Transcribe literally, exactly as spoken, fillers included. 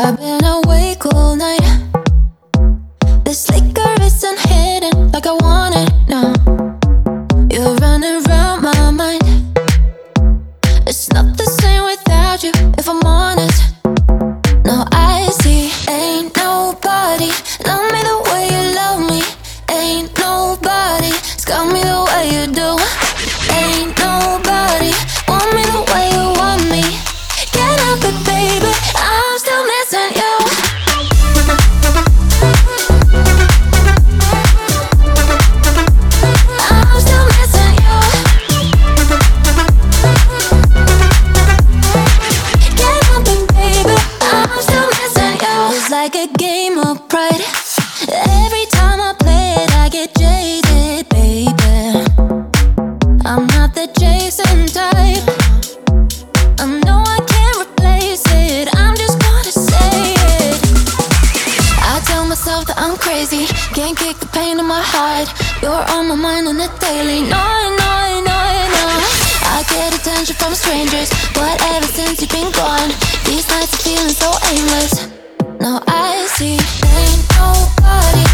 I've been awake all night. This liquor isn't hidden like I want it, no. You're running around my mind. It's not the same without you, if I'm honest. No, I see, ain't nobody love me the way you love me. Ain't nobody's got me the way you do. Ain't nobody want me the way you want me. Can't help it, baby, I'm still missing you. I'm still missing you. Can't help it, baby, I'm still missing you. It's like a game of pride. Every time I play it, I get jaded, baby. I'm not the Jason type. I know I can't replace it, I'm just gonna say it. I tell myself that I'm crazy, can't kick the pain in my heart. You're on my mind on a daily. No, no, no, no. I get attention from strangers, but ever since you've been gone, these nights are feeling so aimless. Now I see, ain't nobody